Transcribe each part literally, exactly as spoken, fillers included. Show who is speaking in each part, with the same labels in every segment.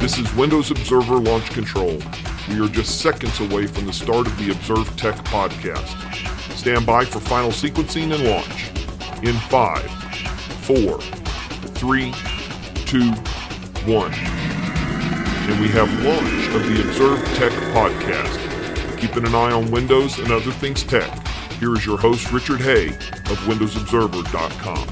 Speaker 1: This is Windows Observer Launch Control. We are just seconds away from the start of the Observe Tech podcast. Stand by for final sequencing and launch. In five, four, three, two, one. And we have launch of the Observe Tech podcast. Keeping an eye on Windows and other things tech. Here is your host, Richard Hay of Windows Observer dot com.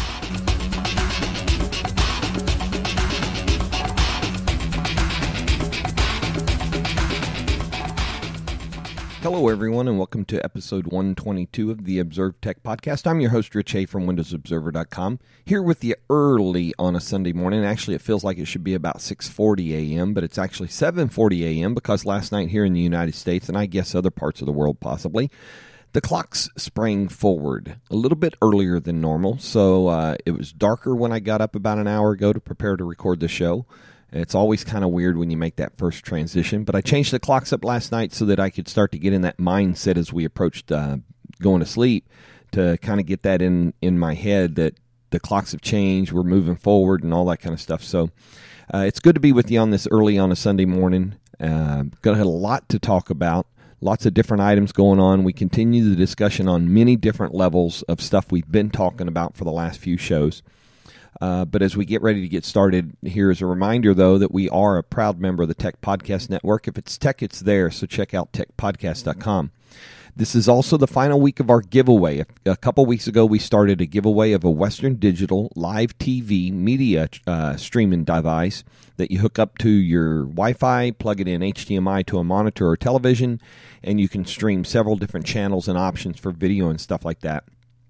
Speaker 2: Hello, everyone, and welcome to episode one twenty-two of the Observe Tech Podcast. I'm your host, Rich Hay from Windows Observer dot com, here with you early on a Sunday morning. Actually, it feels like it should be about six forty a.m., but it's actually seven forty a.m. because last night here in the United States, and I guess other parts of the world possibly, the clocks sprang forward a little bit earlier than normal, so uh, it was darker when I got up about an hour ago to prepare to record the show. It's always kind of weird when you make that first transition, but I changed the clocks up last night so that I could start to get in that mindset as we approached uh, going to sleep, to kind of get that in, in my head that the clocks have changed, we're moving forward, and all that kind of stuff. So uh, it's good to be with you on this early on a Sunday morning. Uh, going to have a lot to talk about, lots of different items going on. We continue the discussion on many different levels of stuff we've been talking about for the last few shows. Uh, but as we get ready to get started, here is a reminder, though, that we are a proud member of the Tech Podcast Network. If it's tech, it's there, so check out tech podcast dot com. This is also the final week of our giveaway. A couple weeks ago, we started a giveaway of a Western Digital live T V media uh, streaming device that you hook up to your Wi-Fi, plug it in H D M I to a monitor or television, and you can stream several different channels and options for video and stuff like that.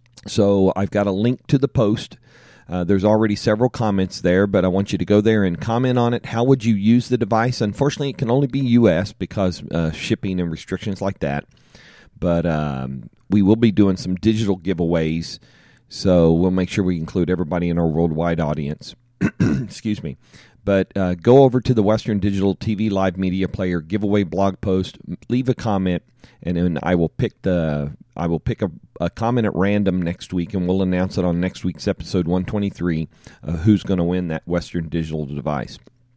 Speaker 2: So I've got a link to the post. Uh, there's already several comments there, but I want you to go there and comment on it. How would you use the device? Unfortunately, it can only be U S because uh, shipping and restrictions like that. But um, we will be doing some digital giveaways, so we'll make sure we include everybody in our worldwide audience. Excuse me. But uh, go over to the Western Digital T V Live Media Player giveaway blog post, leave a comment, and then I will pick the I will pick a, a comment at random next week, and we'll announce it on next week's episode one twenty-three, uh, who's going to win that Western Digital device.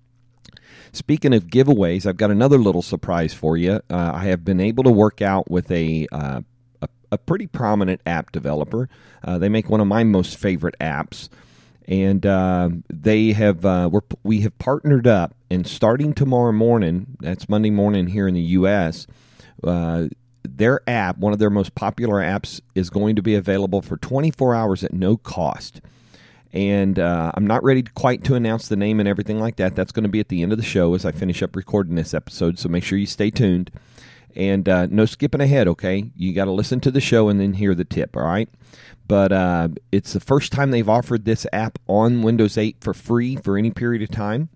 Speaker 2: Speaking of giveaways, I've got another little surprise for you. Uh, I have been able to work out with a uh, a, a pretty prominent app developer. Uh, they make one of my most favorite apps. And uh, they have uh, we're, we have partnered up, and starting tomorrow morning, that's Monday morning here in the U S, uh, their app, one of their most popular apps, is going to be available for twenty-four hours at no cost. And uh, I'm not ready to quite to announce the name and everything like that. That's going to be at the end of the show as I finish up recording this episode, so make sure you stay tuned. And uh, no skipping ahead, okay? You got to listen to the show and then hear the tip, all right? But uh, it's the first time they've offered this app on Windows eight for free for any period of time.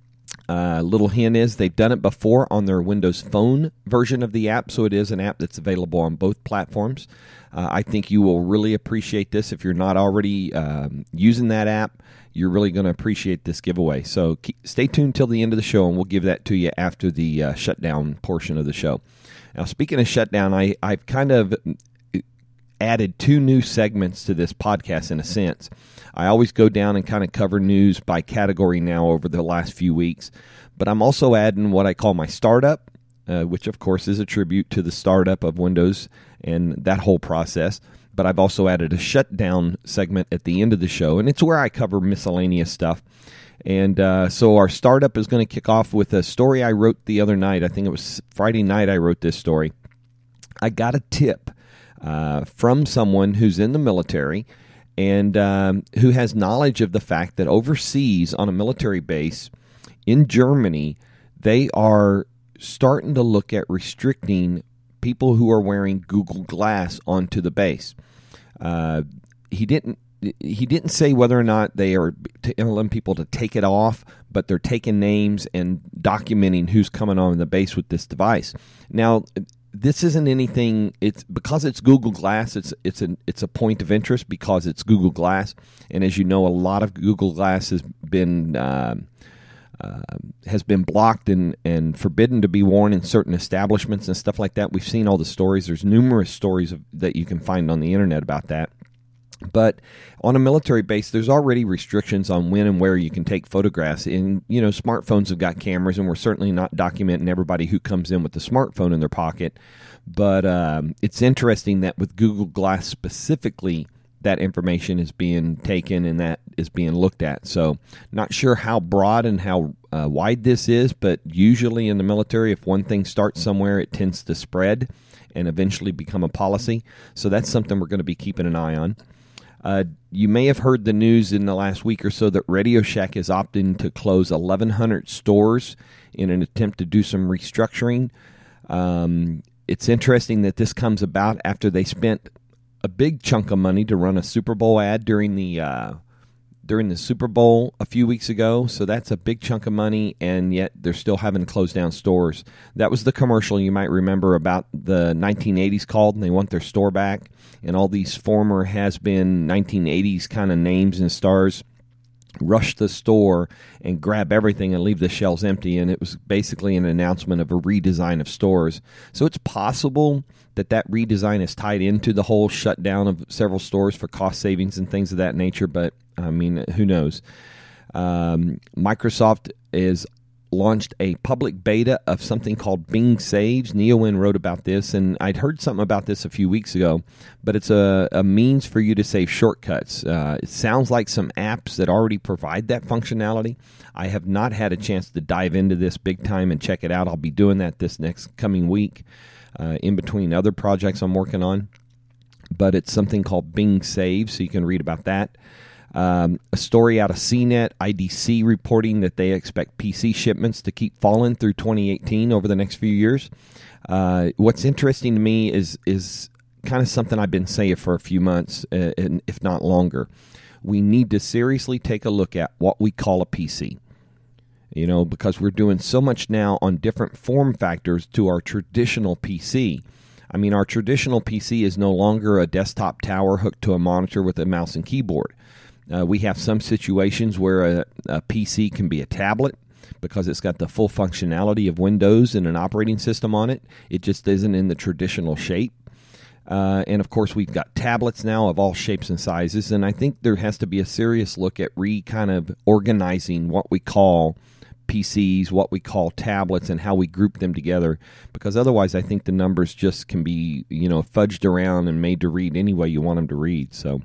Speaker 2: Uh, little hint is they've done it before on their Windows Phone version of the app, so it is an app that's available on both platforms. Uh, I think you will really appreciate this. If you're not already um, using that app, you're really going to appreciate this giveaway. So keep, stay tuned till the end of the show, and we'll give that to you after the uh, shutdown portion of the show. Now, speaking of shutdown, I, I've kind of added two new segments to this podcast in a sense. I always go down and kind of cover news by category now over the last few weeks, but I'm also adding what I call my startup, uh, which of course is a tribute to the startup of Windows and that whole process. But I've also added a shutdown segment at the end of the show, and it's where I cover miscellaneous stuff. And uh, so our startup is going to kick off with a story I wrote the other night. I think it was Friday night I wrote this story. I got a tip Uh, from someone who's in the military and um, who has knowledge of the fact that overseas on a military base in Germany, they are starting to look at restricting people who are wearing Google Glass onto the base. Uh, he didn't he didn't say whether or not they are telling people to take it off, but they're taking names and documenting who's coming on the base with this device. Now, this isn't anything. It's because it's Google Glass. It's it's an it's a point of interest because it's Google Glass, and as you know, a lot of Google Glass has been uh, uh, has been blocked and and forbidden to be worn in certain establishments and stuff like that. We've seen all the stories. There's numerous stories of, that you can find on the internet about that. But on a military base, there's already restrictions on when and where you can take photographs. And, you know, smartphones have got cameras, and we're certainly not documenting everybody who comes in with the smartphone in their pocket. But um, it's interesting that with Google Glass specifically, that information is being taken and that is being looked at. So not sure how broad and how uh, wide this is, but usually in the military, if one thing starts somewhere, it tends to spread and eventually become a policy. So that's something we're going to be keeping an eye on. Uh, you may have heard the news in the last week or so that Radio Shack is opting to close eleven hundred stores in an attempt to do some restructuring. Um, it's interesting that this comes about after they spent a big chunk of money to run a Super Bowl ad during the uh, during the Super Bowl a few weeks ago. So that's a big chunk of money, and yet they're still having to close down stores. That was the commercial you might remember about the nineteen eighties called, and they want their store back. And all these former has-been nineteen eighties kind of names and stars rush the store and grab everything and leave the shelves empty. And it was basically an announcement of a redesign of stores. So it's possible that that redesign is tied into the whole shutdown of several stores for cost savings and things of that nature. But, I mean, who knows? Um, Microsoft is launched a public beta of something called Bing Saves. Neowin wrote about this, and I'd heard something about this a few weeks ago, but it's a, a means for you to save shortcuts. Uh, it sounds like some apps that already provide that functionality. I have not had a chance to dive into this big time and check it out. I'll be doing that this next coming week uh, in between other projects I'm working on, but it's something called Bing Saves, so you can read about that. Um, a story out of C net, I D C reporting that they expect P C shipments to keep falling through twenty eighteen over the next few years. Uh, what's interesting to me is is kind of something I've been saying for a few months, uh, and if not longer. We need to seriously take a look at what we call a P C. You know, because we're doing so much now on different form factors to our traditional P C. I mean, our traditional P C is no longer a desktop tower hooked to a monitor with a mouse and keyboard. Uh, we have some situations where a, a P C can be a tablet because it's got the full functionality of Windows and an operating system on it. It just isn't in the traditional shape. Uh, and, of course, we've got tablets now of all shapes and sizes. And I think there has to be a serious look at re kind of organizing what we call P Cs, what we call tablets, and how we group them together. Because otherwise, I think the numbers just can be, you know, fudged around and made to read any way you want them to read. So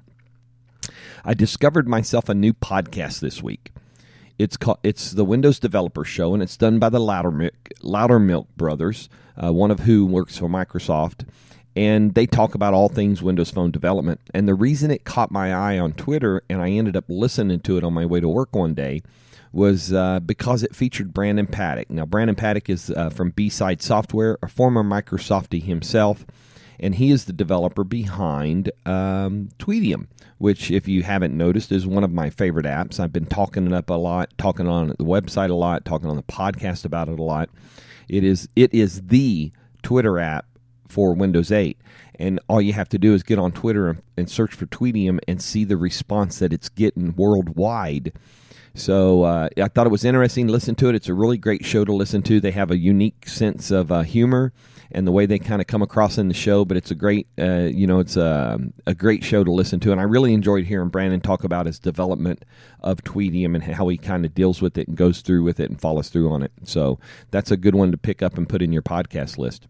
Speaker 2: I discovered myself a new podcast this week. It's called, it's the Windows Developer Show, and it's done by the Loudermilk, Loudermilk brothers, uh, one of who works for Microsoft. And they talk about all things Windows Phone development. And the reason it caught my eye on Twitter, and I ended up listening to it on my way to work one day, was uh, because it featured Brandon Paddock. Now, Brandon Paddock is uh, from B-Side Software, a former Microsoftie himself, and he is the developer behind um, Tweetium, which, if you haven't noticed, is one of my favorite apps. I've been talking it up a lot, talking on the website a lot, talking on the podcast about it a lot. It is it is the Twitter app for Windows eight, and all you have to do is get on Twitter and, and search for Tweetium and see the response that it's getting worldwide. So uh, I thought it was interesting to listen to it. It's a really great show to listen to. They have a unique sense of uh, humor and the way they kind of come across in the show, but it's a great, uh, you know, it's a, a great show to listen to. And I really enjoyed hearing Brandon talk about his development of Tweetium and how he kind of deals with it and goes through with it and follows through on it. So that's a good one to pick up and put in your podcast list.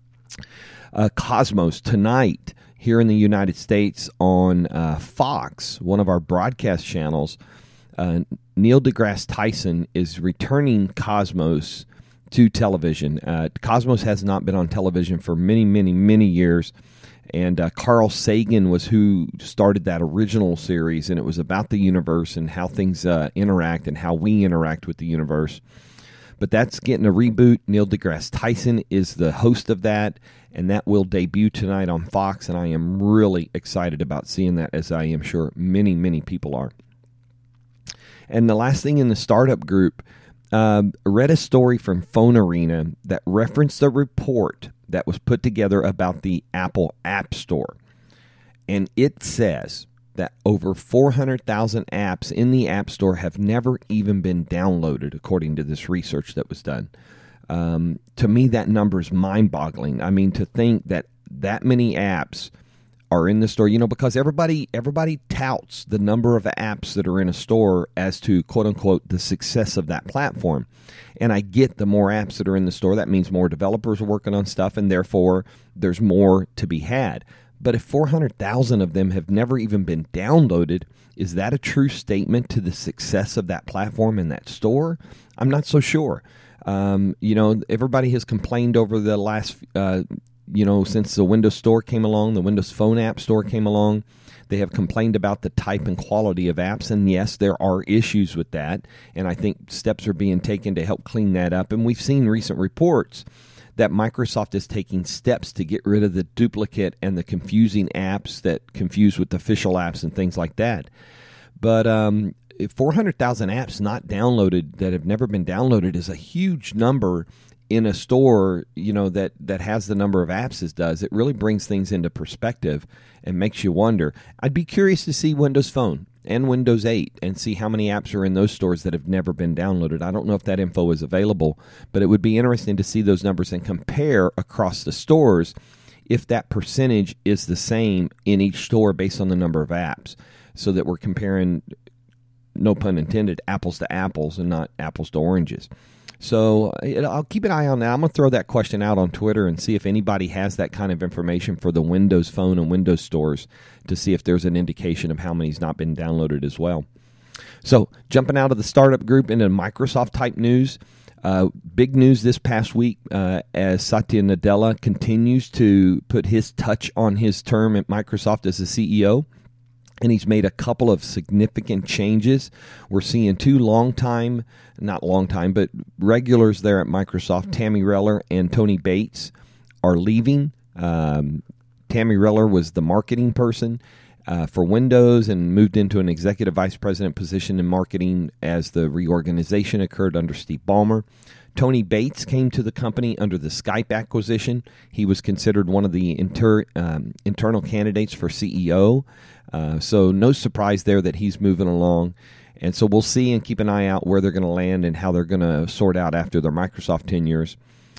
Speaker 2: Uh, Cosmos tonight here in the United States on uh, Fox, one of our broadcast channels. Uh, Neil deGrasse Tyson is returning Cosmos to television. Uh, Cosmos has not been on television for many, many, many years. And uh, Carl Sagan was who started that original series, and it was about the universe and how things uh, interact and how we interact with the universe. But that's getting a reboot. Neil deGrasse Tyson is the host of that, and that will debut tonight on Fox, and I am really excited about seeing that, as I am sure many, many people are. And the last thing in the startup group, um, read a story from Phone Arena that referenced a report that was put together about the Apple App Store. And it says that over four hundred thousand apps in the App Store have never even been downloaded, according to this research that was done. Um, to me, that number is mind-boggling. I mean, to think that that many apps are in the store, you know, because everybody everybody touts the number of apps that are in a store as to, quote unquote, the success of that platform. And I get the more apps that are in the store, that means more developers are working on stuff, and therefore there's more to be had. But if four hundred thousand of them have never even been downloaded, is that a true statement to the success of that platform in that store? I'm not so sure. Um, you know, everybody has complained over the last, uh, you know, since the Windows Store came along, the Windows Phone App Store came along. They have complained about the type and quality of apps, and yes, there are issues with that, and I think steps are being taken to help clean that up. And we've seen recent reports that Microsoft is taking steps to get rid of the duplicate and the confusing apps that confuse with official apps and things like that. But um, four hundred thousand apps not downloaded that have never been downloaded is a huge number in a store, you know, that, that has the number of apps as does. It really brings things into perspective and makes you wonder. I'd be curious to see Windows Phone and Windows eight and see how many apps are in those stores that have never been downloaded. I don't know if that info is available, but it would be interesting to see those numbers and compare across the stores if that percentage is the same in each store based on the number of apps, so that we're comparing, no pun intended, apples to apples and not apples to oranges. So I'll keep an eye on that. I'm going to throw that question out on Twitter and see if anybody has that kind of information for the Windows Phone and Windows stores to see if there's an indication of how many's not been downloaded as well. So jumping out of the startup group into Microsoft-type news, uh, big news this past week uh, as Satya Nadella continues to put his touch on his term at Microsoft as the C E O. And he's made a couple of significant changes. We're seeing two long-time, not long-time, but regulars there at Microsoft, Tammy Reller and Tony Bates, are leaving. Um, Tammy Reller was the marketing person uh, for Windows and moved into an executive vice president position in marketing as the reorganization occurred under Steve Ballmer. Tony Bates came to the company under the Skype acquisition. He was considered one of the inter, um, internal candidates for C E O. Uh, so no surprise there that he's moving along. And so we'll see and keep an eye out where they're going to land and how they're going to sort out after their Microsoft tenures.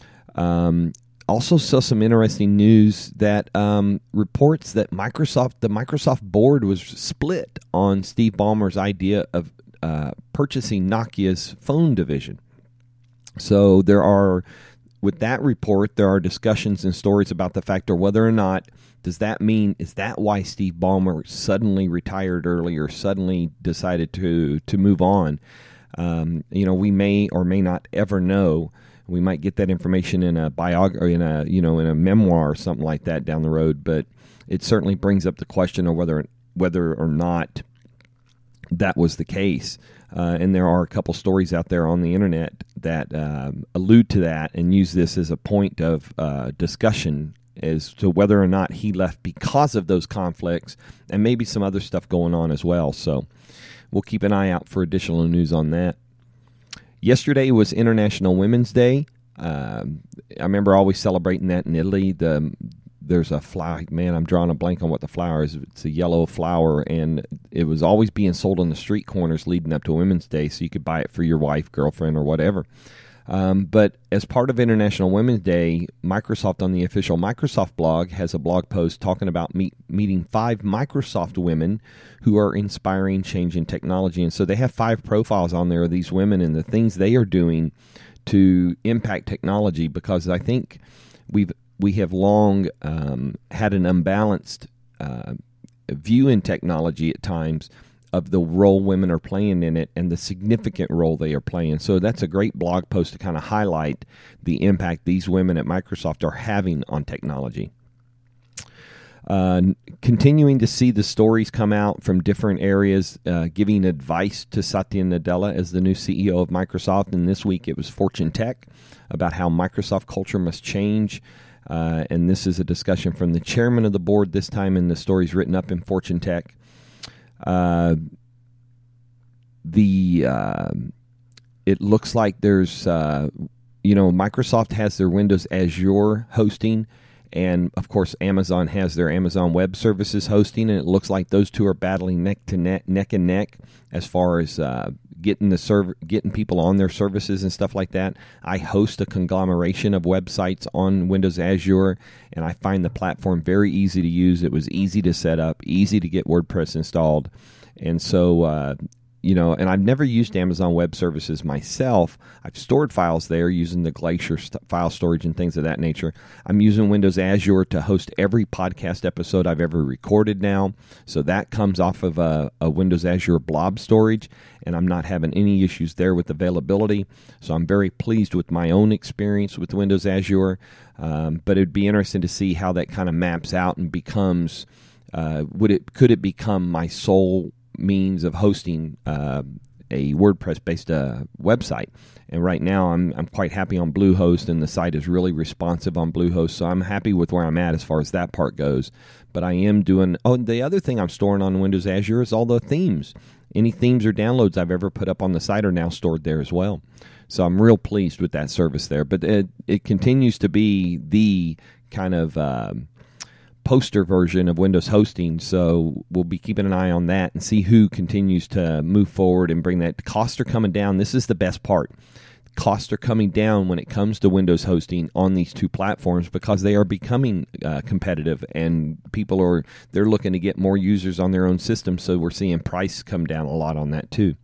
Speaker 2: Um, also saw some interesting news that um, reports that Microsoft, the Microsoft board was split on Steve Ballmer's idea of uh, purchasing Nokia's phone division. So there are, with that report, there are discussions and stories about the fact of whether or not, does that mean, is that why Steve Ballmer suddenly retired early or suddenly decided to, to move on? Um, you know, we may or may not ever know. We might get that information in a biog- or in a, you know, in a memoir or something like that down the road, but it certainly brings up the question of whether, whether or not that was the case. Uh, and there are a couple stories out there on the internet that um, allude to that and use this as a point of uh, discussion as to whether or not he left because of those conflicts and maybe some other stuff going on as well. So we'll keep an eye out for additional news on that. Yesterday was International Women's Day. Um, I remember always celebrating that in Italy. The There's a flower, man, I'm drawing a blank on what the flower is. It's a yellow flower, and it was always being sold on the street corners leading up to Women's Day, so you could buy it for your wife, girlfriend, or whatever. Um, but as part of International Women's Day, Microsoft on the official Microsoft blog has a blog post talking about meet, meeting five Microsoft women who are inspiring change in technology. And so they have five profiles on there of these women and the things they are doing to impact technology, because I think we've we have long um, had an unbalanced uh, view in technology at times of the role women are playing in it and the significant role they are playing. So that's a great blog post to kind of highlight the impact these women at Microsoft are having on technology. Uh, continuing to see the stories come out from different areas, uh, giving advice to Satya Nadella as the new C E O of Microsoft. And this week it was Fortune Tech about how Microsoft culture must change. Uh, and this is a discussion from the chairman of the board this time, and the story's written up in Fortune Tech. Uh, the uh, it looks like there's, uh, you know, Microsoft has their Windows Azure hosting, And, of course, Amazon has their Amazon Web Services hosting, and it looks like those two are battling neck to neck, neck and neck as far as uh, getting the server, getting people on their services and stuff like that. I host a conglomeration of websites on Windows Azure, and I find the platform very easy to use. It was easy to set up, easy to get WordPress installed. And so, uh, you know, and I've never used Amazon Web Services myself. I've stored files there using the Glacier st- file storage and things of that nature. I'm using Windows Azure to host every podcast episode I've ever recorded now. So that comes off of a, a Windows Azure blob storage, and I'm not having any issues there with availability. So I'm very pleased with my own experience with Windows Azure. Um, but it'd be interesting to see how that kind of maps out and becomes, uh, would it could it become my sole means of hosting uh, a WordPress-based uh, website. And right now, I'm I'm quite happy on Bluehost, and the site is really responsive on Bluehost, so I'm happy with where I'm at as far as that part goes. But I am doing... Oh, the other thing I'm storing on Windows Azure is all the themes. Any themes or downloads I've ever put up on the site are now stored there as well. So I'm real pleased with that service there. But it, it continues to be the kind of... Uh, poster version of Windows hosting, so we'll be keeping an eye on that and see who continues to move forward and bring that. Costs are coming down. This is the best part. Costs are coming down when it comes to Windows hosting on these two platforms because they are becoming uh, competitive, and people are they're looking to get more users on their own system, so we're seeing price come down a lot on that too.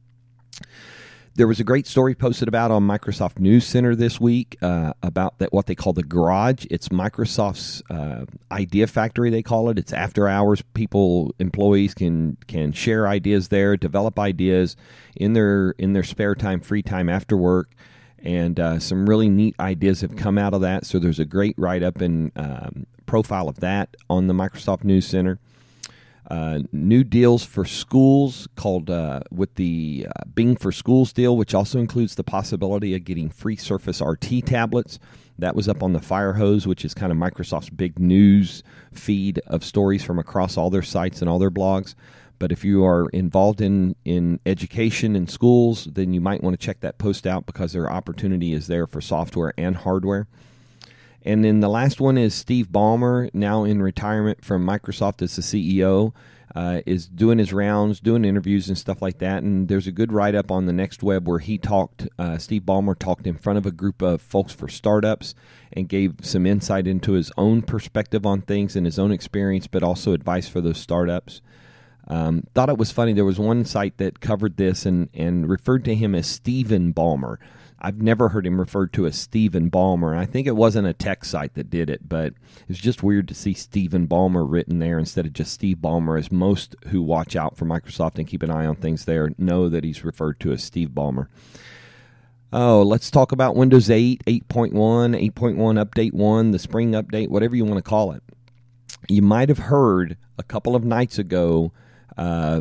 Speaker 2: There was a great story posted about on Microsoft News Center this week uh, about that what they call the Garage. It's Microsoft's uh, idea factory, they call it. It's after hours. People, employees can can share ideas there, develop ideas in their in their spare time, free time after work. And uh, some really neat ideas have come out of that. So there's a great write-up and um, profile of that on the Microsoft News Center. Uh, new deals for schools called uh, with the uh, Bing for Schools deal, which also includes the possibility of getting free Surface R T tablets. That was up on the Firehose, which is kind of Microsoft's big news feed of stories from across all their sites and all their blogs. But if you are involved in, in education and schools, then you might want to check that post out because their opportunity is there for software and hardware. And then the last one is Steve Ballmer, now in retirement from Microsoft as the C E O, uh, is doing his rounds, doing interviews and stuff like that. And there's a good write-up on the Next Web where he talked, uh, Steve Ballmer talked in front of a group of folks for startups and gave some insight into his own perspective on things and his own experience, but also advice for those startups. Um, thought it was funny. There was one site that covered this and, and referred to him as Stephen Ballmer. I've never heard him referred to as Stephen Ballmer. I think it wasn't a tech site that did it, but it's just weird to see Stephen Ballmer written there instead of just Steve Ballmer, as most who watch out for Microsoft and keep an eye on things there know that he's referred to as Steve Ballmer. Oh, let's talk about Windows eight, eight point one, eight point one Update one, the spring update, whatever you want to call it. You might have heard a couple of nights ago uh,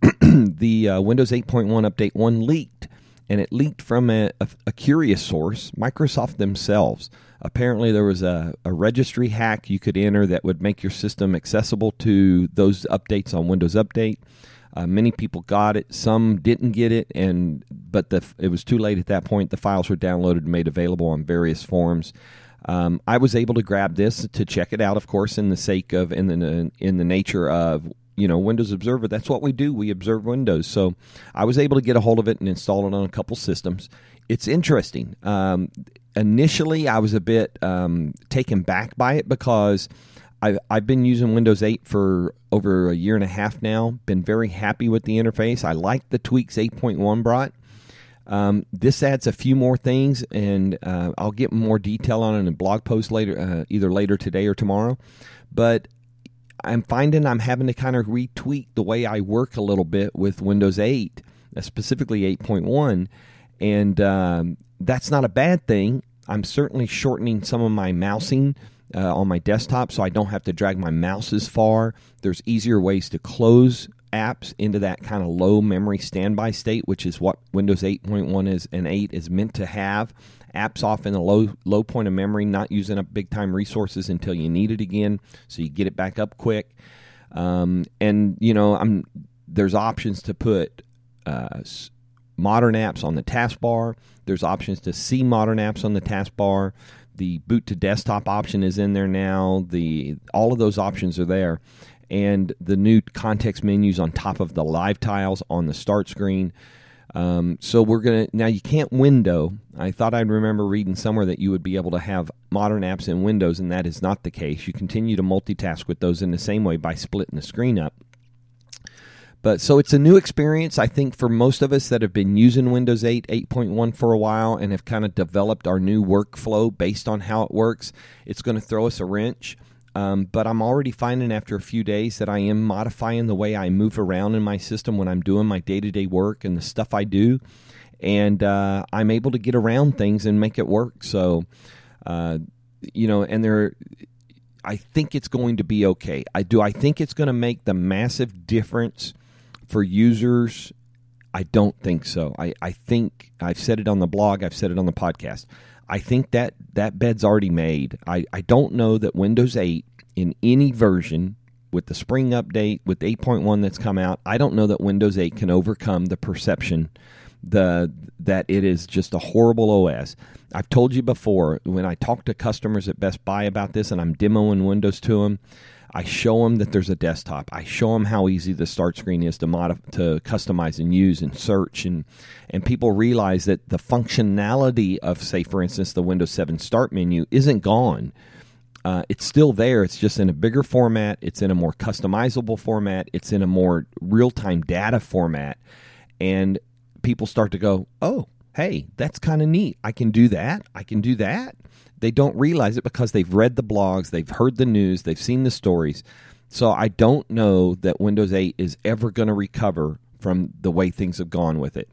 Speaker 2: the uh, Windows eight point one Update one leaked. And it leaked from a, a, a curious source, Microsoft themselves. Apparently there was a, a registry hack you could enter that would make your system accessible to those updates on Windows Update. Uh, many people got it, some didn't get it, and but the, it was too late at that point. The files were downloaded and made available on various forums. Um, I was able to grab this to check it out, of course, in the sake of, in the in the nature of, you know, Windows Observer. That's what we do. We observe Windows. So I was able to get a hold of it and install it on a couple systems. It's interesting. Um, initially, I was a bit um, taken back by it because I've, I've been using Windows eight for over a year and a half now. Been very happy with the interface. I like the tweaks eight point one brought. Um, this adds a few more things, and uh, I'll get more detail on it in a blog post later, uh, either later today or tomorrow. But I'm finding I'm having to kind of retweak the way I work a little bit with Windows eight, specifically eight point one, and um, that's not a bad thing. I'm certainly shortening some of my mousing uh, on my desktop so I don't have to drag my mouse as far. There's easier ways to close apps into that kind of low memory standby state, which is what Windows eight point one is and eight is meant to have. Apps off in a low low point of memory, not using up big time resources until you need it again, so you get it back up quick. Um, and you know, I'm there's options to put uh, modern apps on the taskbar. There's options to see modern apps on the taskbar. the boot to desktop option is in there now. The all of those options are there, and the new context menus on top of the live tiles on the start screen. Um, so we're gonna now. You can't window. I thought I'd remember reading somewhere that you would be able to have modern apps in Windows, and that is not the case. You continue to multitask with those in the same way by splitting the screen up. But so it's a new experience, I think, for most of us that have been using Windows eight, eight point one for a while and have kind of developed our new workflow based on how it works. It's going to throw us a wrench. Um, but I'm already finding after a few days that I am modifying the way I move around in my system when I'm doing my day-to-day work and the stuff I do. And uh, I'm able to get around things and make it work. So, uh, you know, and there, I think it's going to be okay. I do. I think it's going to make the massive difference for users. I don't think so. I, I think I've said it on the blog. I've said it on the podcast. I think that that bed's already made. I, I don't know that Windows eight in any version, with the spring update, with eight point one that's come out, I don't know that Windows eight can overcome the perception the that it is just a horrible O S. I've told you before, when I talk to customers at Best Buy about this and I'm demoing Windows to them, I show them that there's a desktop. I show them how easy the start screen is to modify, to customize and use and search, and and people realize that the functionality of, say, for instance, the Windows seven Start menu isn't gone. Uh, it's still there. It's just in a bigger format. It's in a more customizable format. It's in a more real-time data format, and people start to go, "Oh, hey, that's kind of neat. I can do that. I can do that." They don't realize it because they've read the blogs, they've heard the news, they've seen the stories. So I don't know that Windows eight is ever going to recover from the way things have gone with it.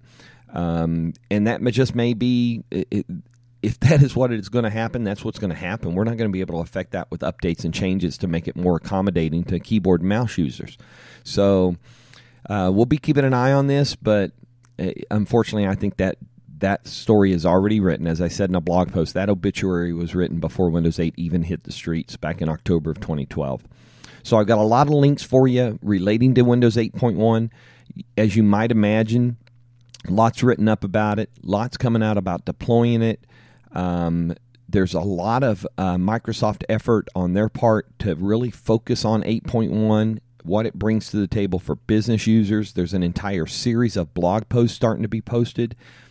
Speaker 2: Um, and that may just may be, it, if that is what is going to happen, that's what's going to happen. We're not going to be able to affect that with updates and changes to make it more accommodating to keyboard and mouse users. So uh, we'll be keeping an eye on this, but uh, unfortunately I think that that story is already written. As I said in a blog post, that obituary was written before Windows eight even hit the streets back in October of twenty twelve. So I've got a lot of links for you relating to Windows eight point one. As you might imagine, lots written up about it, lots coming out about deploying it. Um, there's a lot of uh, Microsoft effort on their part to really focus on eight point one, what it brings to the table for business users. There's an entire series of blog posts starting to be posted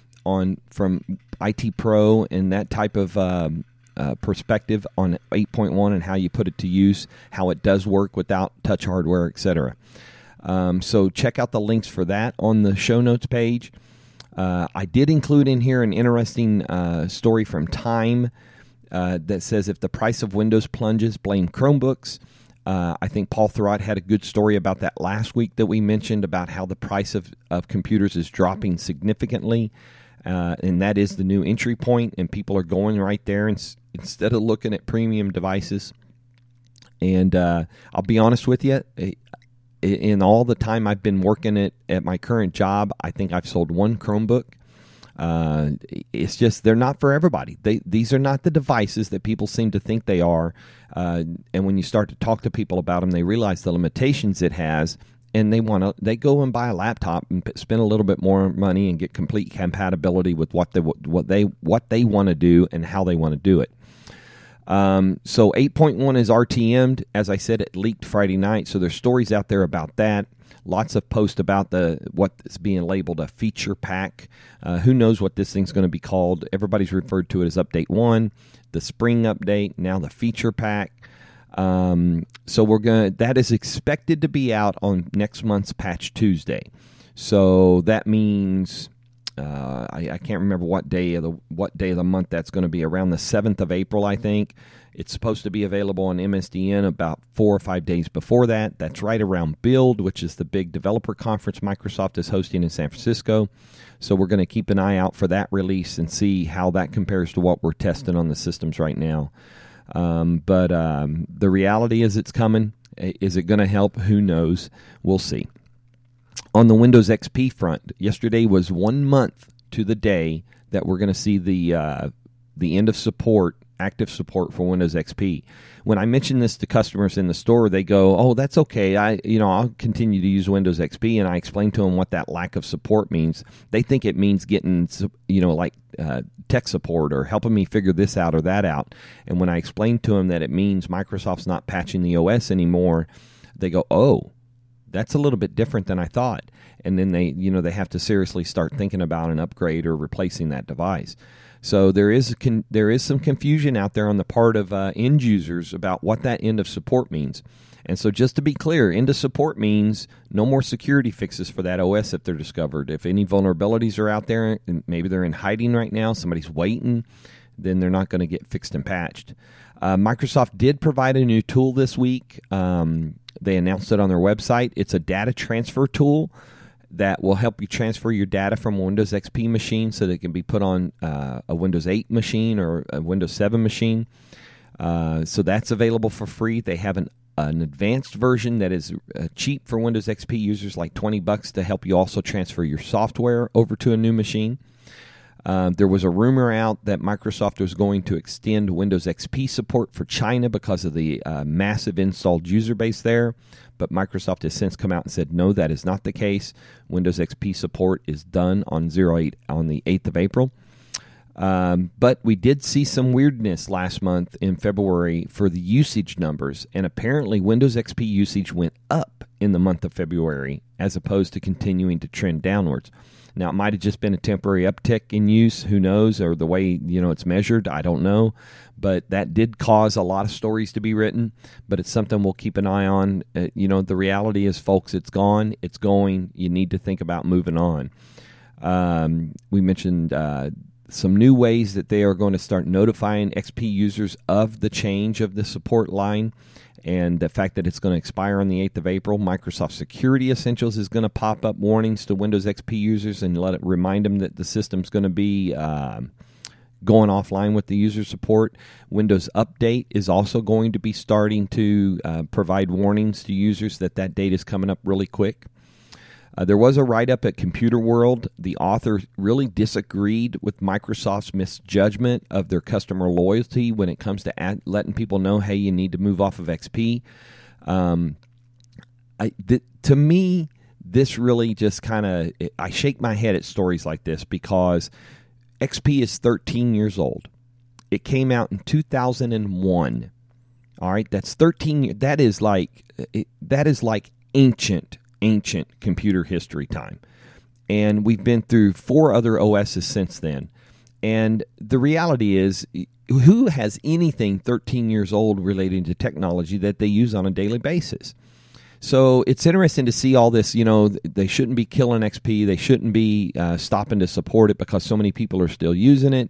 Speaker 2: on from I T Pro and that type of um, uh, perspective on eight point one and how you put it to use, how it does work without touch hardware, et cetera. Um, so check out the links for that on the show notes page. Uh, I did include in here an interesting uh, story from Time uh, that says if the price of Windows plunges, blame Chromebooks. Uh, I think Paul Thurrott had a good story about that last week that we mentioned about how the price of, of computers is dropping significantly. Uh, and that is the new entry point, and people are going right there and, instead of looking at premium devices. And uh, I'll be honest with you, in all the time I've been working at, at my current job, I think I've sold one Chromebook. Uh, it's just they're not for everybody. They These are not the devices that people seem to think they are. Uh, and when you start to talk to people about them, they realize the limitations it has. And they want to. They go and buy a laptop and spend a little bit more money and get complete compatibility with what they what they what they want to do and how they want to do it. Um, so eight point one is R T M'd. As I said, it leaked Friday night. So there's stories out there about that. Lots of posts about the what's being labeled a feature pack. Uh, who knows what this thing's going to be called? Everybody's referred to it as Update One, the Spring Update, now the feature pack. Um, so we're going to, that is expected to be out on next month's Patch Tuesday. So that means, uh, I, I can't remember what day of the, what day of the month that's going to be, around the seventh of April, I think. It's supposed to be available on M S D N about four or five days before that. That's right around Build, which is the big developer conference Microsoft is hosting in San Francisco. So we're going to keep an eye out for that release and see how that compares to what we're testing on the systems right now. Um, but um, the reality is it's coming. Is it going to help? Who knows? We'll see. On the Windows X P front, yesterday was one month to the day that we're going to see the uh, the end of support active support for Windows X P. When I mention this to customers in the store, they go, "Oh, that's okay. I, you know, I'll continue to use Windows X P." And I explain to them what that lack of support means. They think it means getting, you know, like uh, tech support or helping me figure this out or that out. And when I explain to them that it means Microsoft's not patching the O S anymore, they go, "Oh, that's a little bit different than I thought." And then they, you know, they have to seriously start thinking about an upgrade or replacing that device. So there is a con- there is some confusion out there on the part of uh, end users about what that end of support means. And so just to be clear, end of support means no more security fixes for that O S if they're discovered. If any vulnerabilities are out there, and maybe they're in hiding right now, somebody's waiting, then they're not going to get fixed and patched. Uh, Microsoft did provide a new tool this week. Um, they announced it on their website. It's a data transfer tool that will help you transfer your data from a Windows X P machine so that it can be put on uh, a Windows eight machine or a Windows seven machine. Uh, so that's available for free. They have an, an advanced version that is uh, cheap for Windows X P users, like twenty bucks, to help you also transfer your software over to a new machine. Uh, there was a rumor out that Microsoft was going to extend Windows X P support for China because of the uh, massive installed user base there. But Microsoft has since come out and said, no, that is not the case. Windows X P support is done on zero eight on the eighth of April. Um, but we did see some weirdness last month in February for the usage numbers. And apparently Windows X P usage went up in the month of February as opposed to continuing to trend downwards. Now, it might have just been a temporary uptick in use, who knows, or the way, you know, it's measured, I don't know. But that did cause a lot of stories to be written, but it's something we'll keep an eye on. Uh, you know, the reality is, folks, it's gone, it's going. You need to think about moving on. Um, we mentioned uh, some new ways that they are going to start notifying X P users of the change of the support line. And the fact that it's going to expire on the eighth of April. Microsoft Security Essentials is going to pop up warnings to Windows X P users and let it remind them that the system's going to be uh, going offline with the user support. Windows Update is also going to be starting to uh, provide warnings to users that that date is coming up really quick. Uh, there was a write-up at Computer World. The author really disagreed with Microsoft's misjudgment of their customer loyalty when it comes to ad- letting people know, hey, you need to move off of X P. Um, I, th- to me, this really just kind of, I shake my head at stories like this because X P is thirteen years old. It came out in two thousand one. All right, that's thirteen years. That is like, it, that is like ancient ancient computer history time. And we've been through four other O Ss since then. And the reality is, who has anything thirteen years old relating to technology that they use on a daily basis? So it's interesting to see all this. You know, they shouldn't be killing X P. They shouldn't be uh, stopping to support it because so many people are still using it.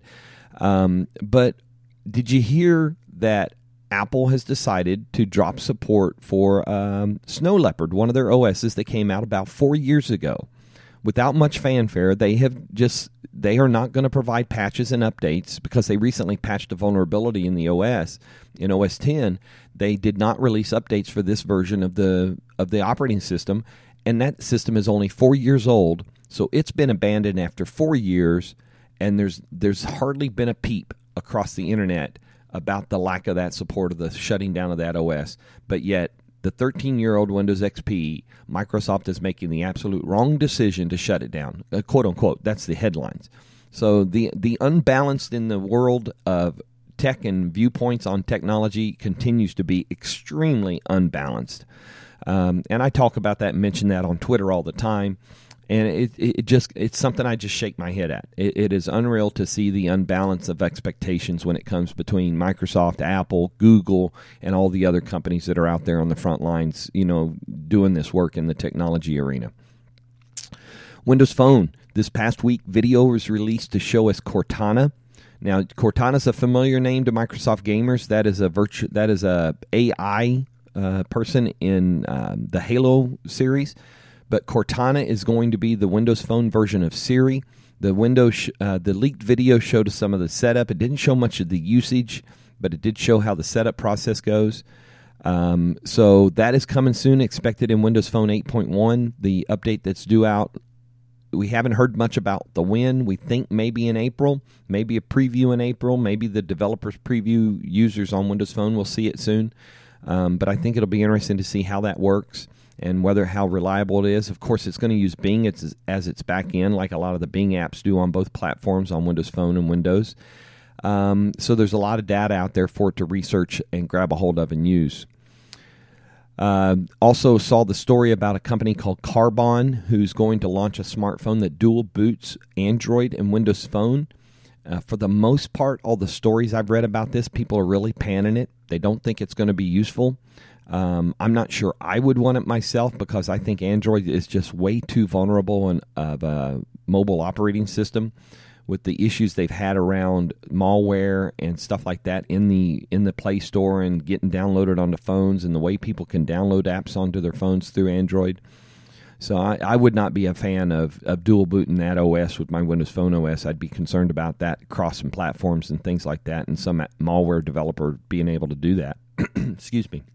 Speaker 2: Um, but did you hear that Apple has decided to drop support for um, Snow Leopard, one of their O Ss that came out about four years ago. Without much fanfare, they have just they are not going to provide patches and updates because they recently patched a vulnerability in the O S. In O S ten, they did not release updates for this version of the of the operating system, and that system is only four years old, so it's been abandoned after four years, and there's there's hardly been a peep across the internet about the lack of that support of the shutting down of that O S. But yet, the thirteen-year-old Windows X P, Microsoft is making the absolute wrong decision to shut it down, uh, quote unquote. That's the headlines. So the the unbalanced in the world of tech and viewpoints on technology continues to be extremely unbalanced. Um, and I talk about that and mention that on Twitter all the time. And it, it just it's something I just shake my head at. It, it is unreal to see the unbalance of expectations when it comes between Microsoft, Apple, Google, and all the other companies that are out there on the front lines, you know, doing this work in the technology arena. Windows Phone. This past week, video was released to show us Cortana. Now, Cortana is a familiar name to Microsoft gamers. That is a virtu- that is a A I uh, person in um, the Halo series. But Cortana is going to be the Windows Phone version of Siri. The Windows, sh- uh, the leaked video showed us some of the setup. It didn't show much of the usage, but it did show how the setup process goes. Um, so that is coming soon, expected in Windows Phone eight point one, the update that's due out we haven't heard much about the when. We think maybe in April, maybe a preview in April, maybe the developers preview users on Windows Phone will see it soon. Um, but I think it'll be interesting to see how that works and whether how reliable it is. Of course, it's going to use Bing as, as its back end, like a lot of the Bing apps do on both platforms, on Windows Phone and Windows. Um, so there's a lot of data out there for it to research and grab a hold of and use. Uh, also saw the story about a company called Carbon who's going to launch a smartphone that dual boots Android and Windows Phone. Uh, for the most part, all the stories I've read about this, people are really panning it. They don't think it's going to be useful. Um, I'm not sure I would want it myself because I think Android is just way too vulnerable and of a mobile operating system with the issues they've had around malware and stuff like that in the in the Play Store and getting downloaded onto phones and the way people can download apps onto their phones through Android. So I, I would not be a fan of, of dual booting that O S with my Windows Phone O S. I'd be concerned about that crossing platforms and things like that and some malware developer being able to do that. Excuse me.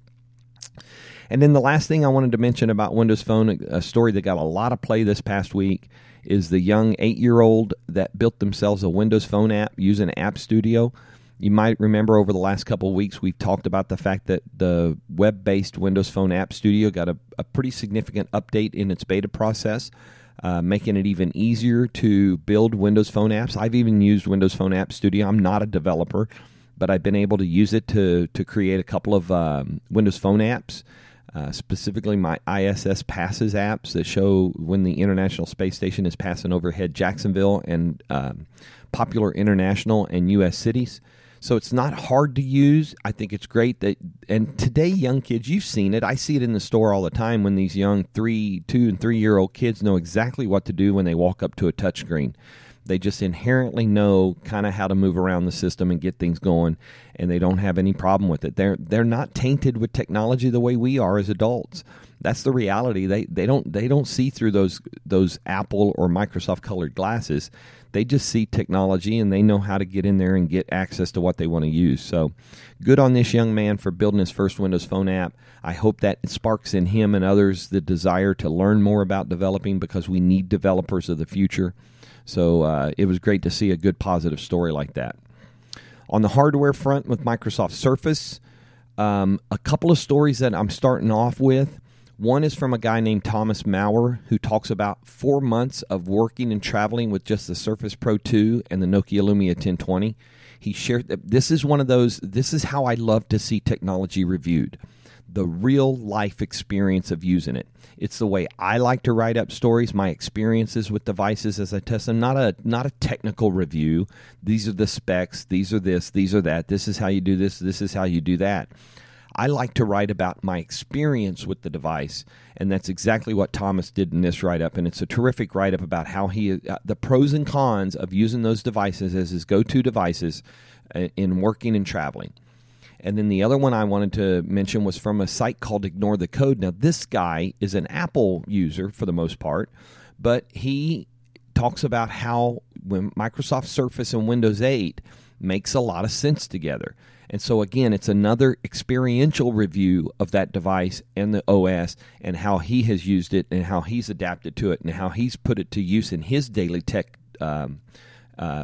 Speaker 2: And then the last thing I wanted to mention about Windows Phone, a story that got a lot of play this past week, is the young eight-year-old that built themselves a Windows Phone app using App Studio. You might remember over the last couple of weeks we've talked about the fact that the web-based Windows Phone App Studio got a, a pretty significant update in its beta process, uh, making it even easier to build Windows Phone apps. I've even used Windows Phone App Studio. I'm not a developer, but I've been able to use it to, to create a couple of um, Windows Phone apps. Uh, specifically my I S S passes apps that show when the International Space Station is passing overhead Jacksonville and um, popular international and U S cities. So it's not hard to use. I think it's great that, and today young kids, you've seen it. I see it in the store all the time when these young three, two and three year old kids know exactly what to do when they walk up to a touchscreen. They just inherently know kind of how to move around the system and get things going, and they don't have any problem with it. They're they're not tainted with technology the way we are as adults. That's the reality. They they don't they don't see through those those Apple or Microsoft colored glasses. They just see technology and they know how to get in there and get access to what they want to use. So good on this young man for building his first Windows Phone app. I hope that sparks in him and others the desire to learn more about developing because we need developers of the future. So uh, it was great to see a good positive story like that. On the hardware front with Microsoft Surface, um, a couple of stories that I'm starting off with. One is from a guy named Thomas Maurer who talks about four months of working and traveling with just the Surface Pro two and the Nokia Lumia ten twenty. He shared that this is one of those, this is how I love to see technology reviewed. The real life experience of using it. It's the way I like to write up stories, my experiences with devices as I test them, not a not a technical review. These are the specs, these are this, these are that, this is how you do this, this is how you do that. I like to write about my experience with the device, and that's exactly what Thomas did in this write-up, and it's a terrific write-up about how he, uh, the pros and cons of using those devices as his go-to devices uh, in working and traveling. And then the other one I wanted to mention was from a site called Ignore the Code. Now, this guy is an Apple user for the most part, but he talks about how when Microsoft Surface and Windows eight makes a lot of sense together. And so, again, it's another experiential review of that device and the O S and how he has used it and how he's adapted to it and how he's put it to use in his daily tech um, uh,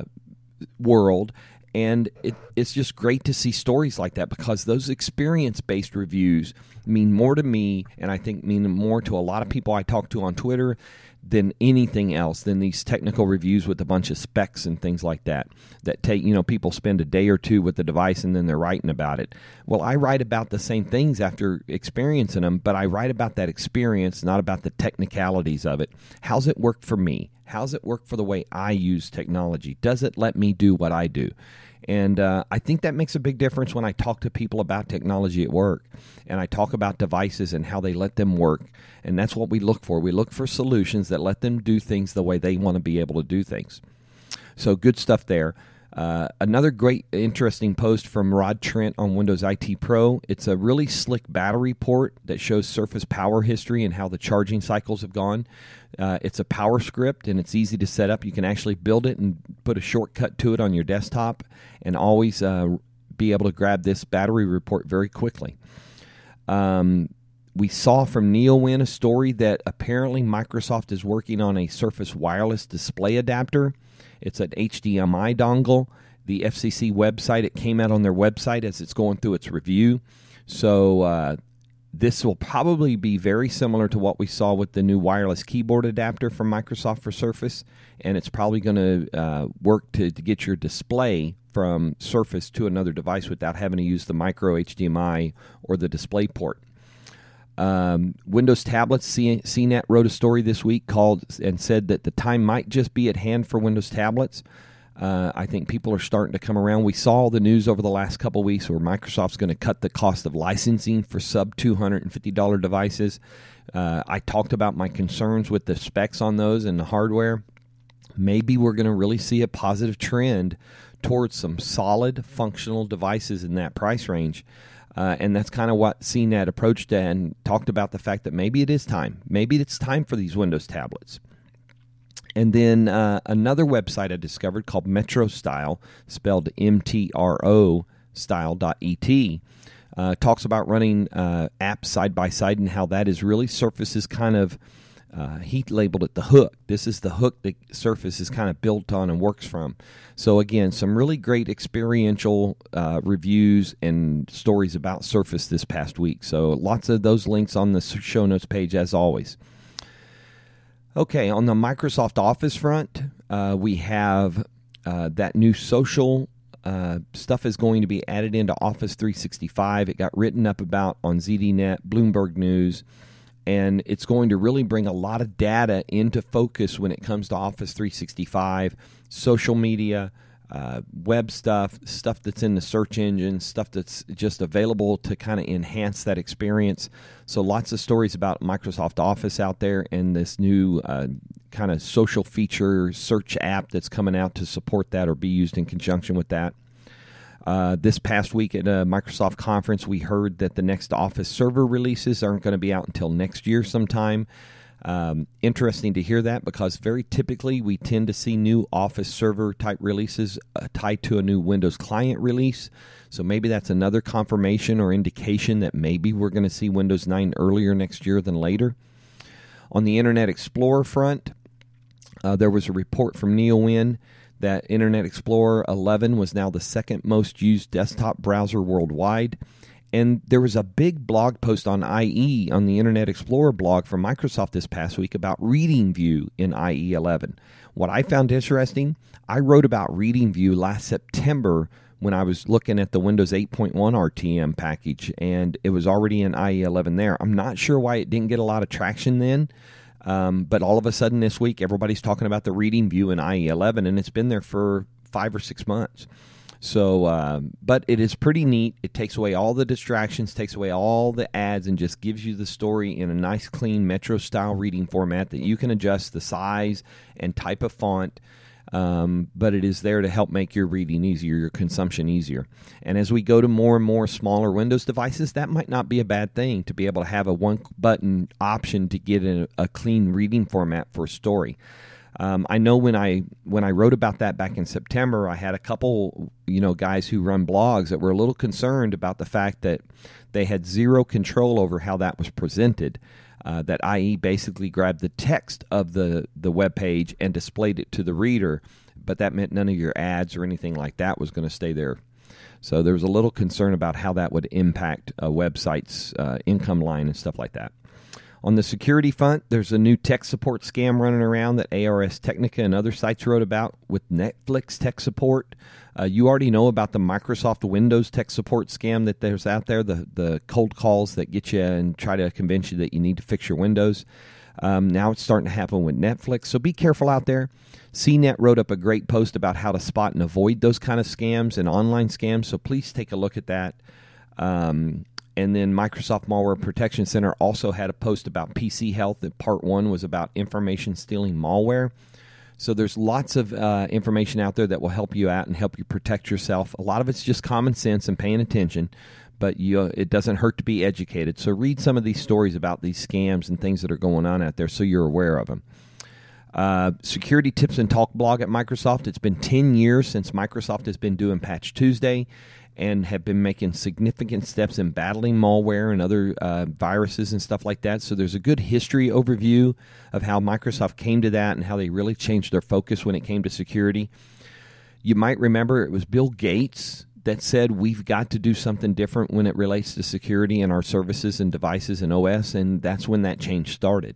Speaker 2: world. And it, it's just great to see stories like that because those experience-based reviews mean more to me and I think mean more to a lot of people I talk to on Twitter than anything else, than these technical reviews with a bunch of specs and things like that, that take, you know, people spend a day or two with the device and then they're writing about it. Well, I write about the same things after experiencing them, but I write about that experience, not about the technicalities of it. How's it work for me? How's it work for the way I use technology? Does it let me do what I do? And uh, I think that makes a big difference when I talk to people about technology at work and I talk about devices and how they let them work. And that's what we look for. We look for solutions that let them do things the way they want to be able to do things. So good stuff there. Uh, another great, interesting post from Rod Trent on Windows I T Pro. It's a really slick battery port that shows Surface power history and how the charging cycles have gone. Uh, it's a power script, and it's easy to set up. You can actually build it and put a shortcut to it on your desktop and always uh, be able to grab this battery report very quickly. Um, we saw from NeoWin a story that apparently Microsoft is working on a Surface wireless display adapter. It's an H D M I dongle. The F C C website, it came out on their website as it's going through its review. So uh, this will probably be very similar to what we saw with the new wireless keyboard adapter from Microsoft for Surface, and it's probably going to uh, work to, to get your display from Surface to another device without having to use the micro H D M I or the display port. Um, Windows tablets, C- CNET wrote a story this week called and said that the time might just be at hand for Windows tablets. Uh, I think people are starting to come around. We saw the news over the last couple of weeks where Microsoft's going to cut the cost of licensing for sub two hundred fifty dollars devices. Uh, I talked about my concerns with the specs on those and the hardware. Maybe we're going to really see a positive trend towards some solid functional devices in that price range. Uh, and that's kind of what C NET approached and talked about the fact that maybe it is time. Maybe it's time for these Windows tablets. And then uh, another website I discovered called Metro Style, spelled M T R O style dot E T, uh, talks about running uh, apps side by side and how that is really Surface's kind of, uh, he labeled it the hook. This is the hook that Surface is kind of built on and works from. So again, some really great experiential uh, reviews and stories about Surface this past week. So lots of those links on the show notes page as always. Okay, on the Microsoft Office front, uh, we have uh, that new social uh, stuff is going to be added into Office three sixty-five. It got written up about on Z D Net, Bloomberg News, and it's going to really bring a lot of data into focus when it comes to Office three sixty-five, social media, uh, web stuff, stuff that's in the search engine, stuff that's just available to kind of enhance that experience. So lots of stories about Microsoft Office out there and this new uh, kind of social feature search app that's coming out to support that or be used in conjunction with that. Uh, this past week at a Microsoft conference, we heard that the next Office server releases aren't going to be out until next year sometime. Um, interesting to hear that because very typically we tend to see new Office server type releases uh, tied to a new Windows client release. So maybe that's another confirmation or indication that maybe we're going to see Windows nine earlier next year than later. On the Internet Explorer front, uh, there was a report from NeoWin that Internet Explorer eleven was now the second most used desktop browser worldwide. And there was a big blog post on I E, on the Internet Explorer blog from Microsoft this past week about Reading View in I E eleven. What I found interesting, I wrote about Reading View last September when I was looking at the Windows eight point one R T M package, and it was already in I E eleven there. I'm not sure why it didn't get a lot of traction then, um, but all of a sudden this week everybody's talking about the Reading View in I E eleven, and it's been there for five or six months. So, uh, but it is pretty neat. It takes away all the distractions, takes away all the ads, and just gives you the story in a nice, clean Metro-style reading format that you can adjust the size and type of font, um, but it is there to help make your reading easier, your consumption easier. And as we go to more and more smaller Windows devices, that might not be a bad thing to be able to have a one-button option to get a, a clean reading format for a story. Um, I know when I when I wrote about that back in September, I had a couple, you know, guys who run blogs that were a little concerned about the fact that they had zero control over how that was presented. Uh, that I E basically grabbed the text of the, the web page and displayed it to the reader, but that meant none of your ads or anything like that was going to stay there. So there was a little concern about how that would impact a website's uh, income line and stuff like that. On the security front, there's a new tech support scam running around that A R S Technica and other sites wrote about with Netflix tech support. Uh, you already know about the Microsoft Windows tech support scam that there's out there, the, the cold calls that get you and try to convince you that you need to fix your Windows. Um, now it's starting to happen with Netflix, so be careful out there. C NET wrote up a great post about how to spot and avoid those kind of scams and online scams, so please take a look at that. Um And then Microsoft Malware Protection Center also had a post about P C health. That part one was about information stealing malware. So there's lots of uh, information out there that will help you out and help you protect yourself. A lot of it's just common sense and paying attention, but you, uh, it doesn't hurt to be educated. So read some of these stories about these scams and things that are going on out there so you're aware of them. Uh, Security Tips and Talk blog at Microsoft. It's been ten years since Microsoft has been doing Patch Tuesday. and have been making significant steps in battling malware and other uh, viruses and stuff like that. So there's a good history overview of how Microsoft came to that and how they really changed their focus when it came to security. You might remember it was Bill Gates that said we've got to do something different when it relates to security in our services and devices and O S, and that's when that change started.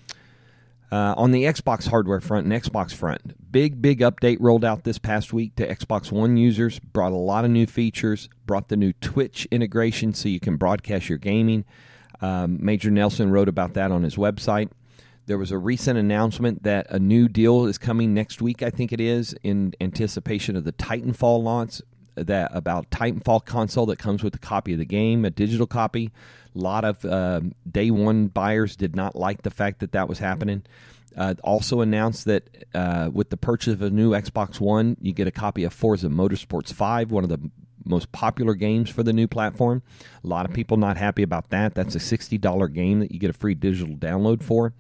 Speaker 2: Uh, on the Xbox hardware front and Xbox front, big, big update rolled out this past week to Xbox One users, brought a lot of new features, brought the new Twitch integration so you can broadcast your gaming. Um, Major Nelson wrote about that on his website. There was a recent announcement that a new deal is coming next week, I think it is, in anticipation of the Titanfall launch, that about Titanfall console that comes with a copy of the game, a digital copy. A lot of uh, day one buyers did not like the fact that that was happening. Uh, also announced that uh, with the purchase of a new Xbox One, you get a copy of Forza Motorsports five, one of the most popular games for the new platform. A lot of people not happy about that. That's a sixty dollars game that you get a free digital download for.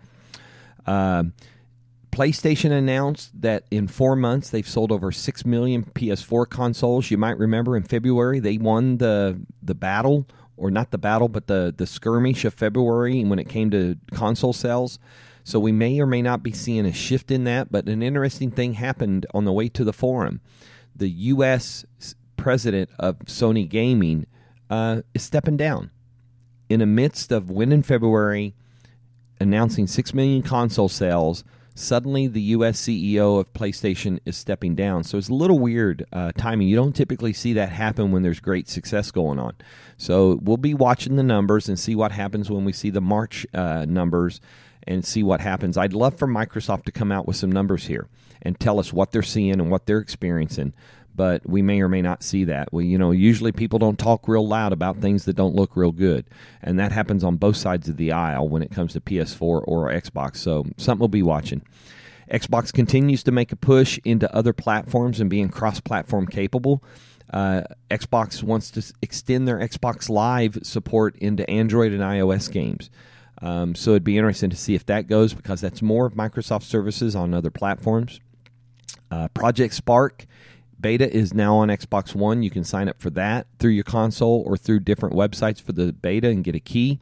Speaker 2: Uh, PlayStation announced that in four months they've sold over six million P S four consoles. You might remember in February they won the the battle, or not the battle, but the, the skirmish of February when it came to console sales. So we may or may not be seeing a shift in that, but an interesting thing happened on the way to the forum. The U S president of Sony Gaming uh, is stepping down. In the midst of winning February, announcing six million console sales, suddenly the U S C E O of PlayStation is stepping down. So it's a little weird uh, timing. You don't typically see that happen when there's great success going on. So we'll be watching the numbers and see what happens when we see the March uh, numbers and see what happens. I'd love for Microsoft to come out with some numbers here and tell us what they're seeing and what they're experiencing. But we may or may not see that. We, you know, usually people don't talk real loud about things that don't look real good. And that happens on both sides of the aisle when it comes to P S four or Xbox. So something we'll be watching. Xbox continues to make a push into other platforms and being cross-platform capable. Uh, Xbox wants to extend their Xbox Live support into Android and iOS games. Um, so it'd be interesting to see if that goes, because that's more of Microsoft services on other platforms. Uh, Project Spark beta is now on Xbox One. You can sign up for that through your console or through different websites for the beta and get a key.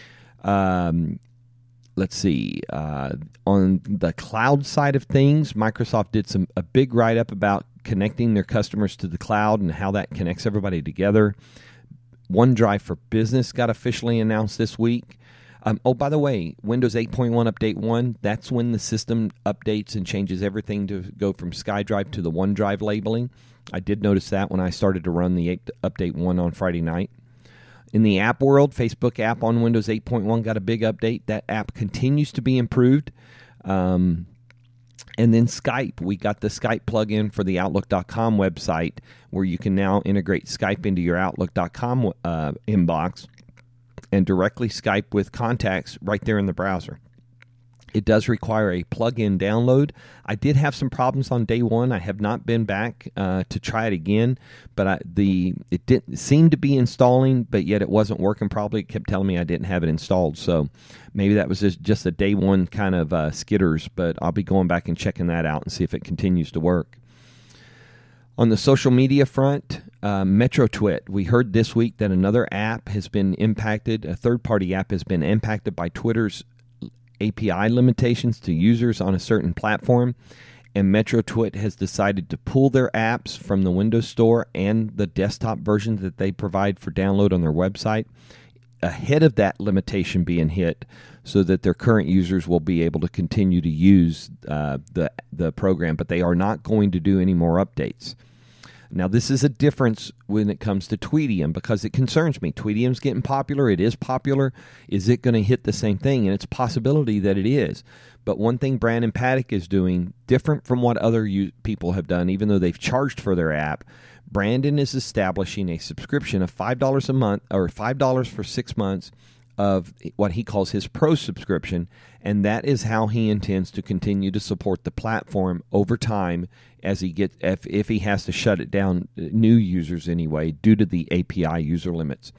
Speaker 2: Um, let's see. Uh, on the cloud side of things, Microsoft did some a big write-up about connecting their customers to the cloud and how that connects everybody together. OneDrive for Business got officially announced this week. Um, oh, by the way, Windows eight point one Update one, that's when the system updates and changes everything to go from SkyDrive to the OneDrive labeling. I did notice that when I started to run the Update one on Friday night. In the app world, Facebook app on Windows eight point one got a big update. That app continues to be improved. Um, and then Skype. We got the Skype plugin for the Outlook dot com website, where you can now integrate Skype into your Outlook dot com uh, inbox and directly Skype with contacts right there in the browser. It does require a plug-in download. I did have some problems on day one. I have not been back uh, to try it again, but I, the it didn't seem to be installing, but yet it wasn't working properly. It kept telling me I didn't have it installed, so maybe that was just, just a day one kind of uh, skitters, but I'll be going back and checking that out and see if it continues to work. On the social media front, uh, MetroTwit, we heard this week that another app has been impacted, a third-party app has been impacted by Twitter's A P I limitations to users on a certain platform, and MetroTwit has decided to pull their apps from the Windows Store and the desktop version that they provide for download on their website ahead of that limitation being hit, so that their current users will be able to continue to use uh, the the program, but they are not going to do any more updates. Now, this is a difference when it comes to Tweetium, because it concerns me. Tweetium's getting popular. It is popular. Is it going to hit the same thing? And it's a possibility that it is. But one thing Brandon Paddock is doing, different from what other u- people have done, even though they've charged for their app, Brandon is establishing a subscription of five dollars a month, or five dollars for six months, of what he calls his pro subscription, and that is how he intends to continue to support the platform over time as he gets, if, if he has to shut it down, new users anyway, due to the A P I user limits.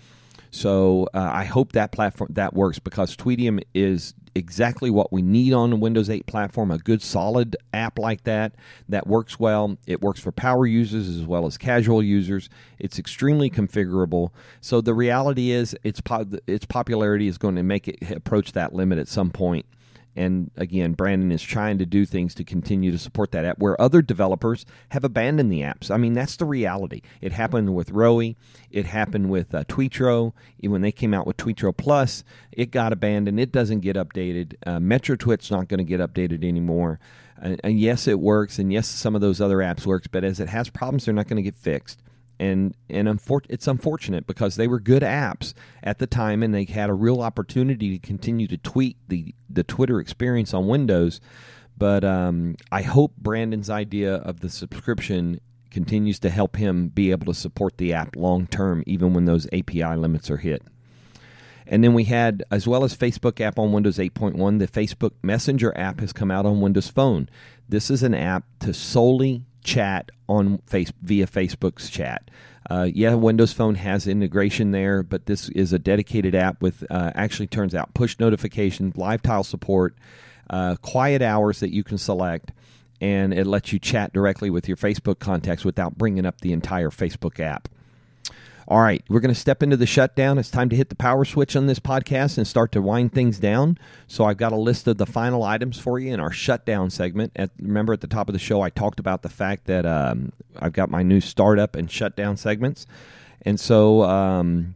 Speaker 2: So uh, I hope that platform that works, because Tweetium is exactly what we need on the Windows eight platform, a good solid app like that that works well. It works for power users as well as casual users. It's extremely configurable. So the reality is its po- its popularity is going to make it approach that limit at some point. And again, Brandon is trying to do things to continue to support that app where other developers have abandoned the apps. I mean, that's the reality. It happened with Rowie. It happened with uh, Tweetro. When they came out with Tweetro Plus, it got abandoned. It doesn't get updated. Uh, MetroTwit's not going to get updated anymore. Uh, and yes, it works. And yes, some of those other apps works. But as it has problems, they're not going to get fixed. And and unfor- it's unfortunate, because they were good apps at the time, and they had a real opportunity to continue to tweak the, the Twitter experience on Windows. But um, I hope Brandon's idea of the subscription continues to help him be able to support the app long term, even when those A P I limits are hit. And then we had, as well as Facebook app on Windows eight point one, the Facebook Messenger app has come out on Windows Phone. This is an app to solely chat on face via Facebook's chat. Uh, yeah, Windows Phone has integration there, but this is a dedicated app with uh, actually turns out push notifications, live tile support, uh, quiet hours that you can select, and it lets you chat directly with your Facebook contacts without bringing up the entire Facebook app. All right, we're going to step into the shutdown. It's time to hit the power switch on this podcast and start to wind things down. So I've got a list of the final items for you in our shutdown segment. At, remember, at the top of the show, I talked about the fact that um, I've got my new startup and shutdown segments. And so um,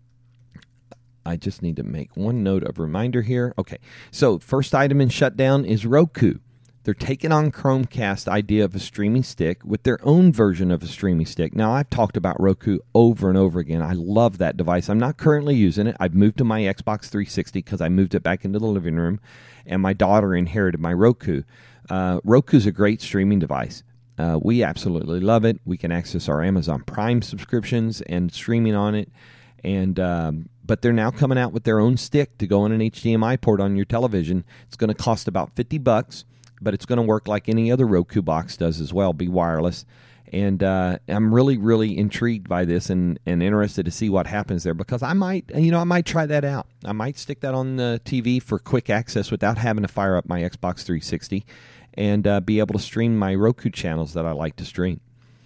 Speaker 2: I just need to make one note of reminder here. Okay, so first item in shutdown is Roku. They're taking on Chromecast idea of a streaming stick with their own version of a streaming stick. Now, I've talked about Roku over and over again. I love that device. I'm not currently using it. I've moved to my Xbox three sixty because I moved it back into the living room, and my daughter inherited my Roku. Uh, Roku's a great streaming device. Uh, we absolutely love it. We can access our Amazon Prime subscriptions and streaming on it. And um, but they're now coming out with their own stick to go on an H D M I port on your television. It's going to cost about fifty bucks. But it's going to work like any other Roku box does as well, be wireless. And uh, I'm really, really intrigued by this and, and interested to see what happens there, because I might, you know, I might try that out. I might stick that on the T V for quick access without having to fire up my Xbox three sixty and uh, be able to stream my Roku channels that I like to stream.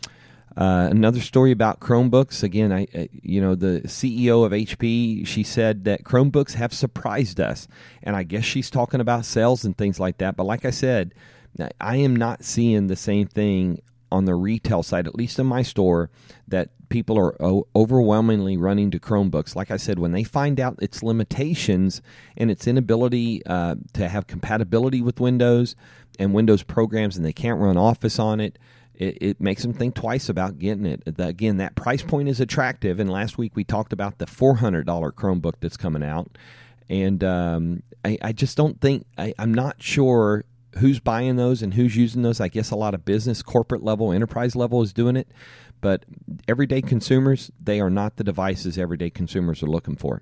Speaker 2: Uh, another story about Chromebooks. Again, I, uh, you know, the C E O of H P, she said that Chromebooks have surprised us. And I guess she's talking about sales and things like that. But like I said, I am not seeing the same thing on the retail side, at least in my store, that people are o- overwhelmingly running to Chromebooks. Like I said, when they find out its limitations and its inability uh, to have compatibility with Windows and Windows programs, and they can't run Office on it, It, it makes them think twice about getting it. The, again, that price point is attractive, and last week we talked about the four hundred dollars Chromebook that's coming out, and um, I, I just don't think, I, I'm not sure who's buying those and who's using those. I guess a lot of business, corporate level, enterprise level is doing it, but everyday consumers, they are not the devices everyday consumers are looking for.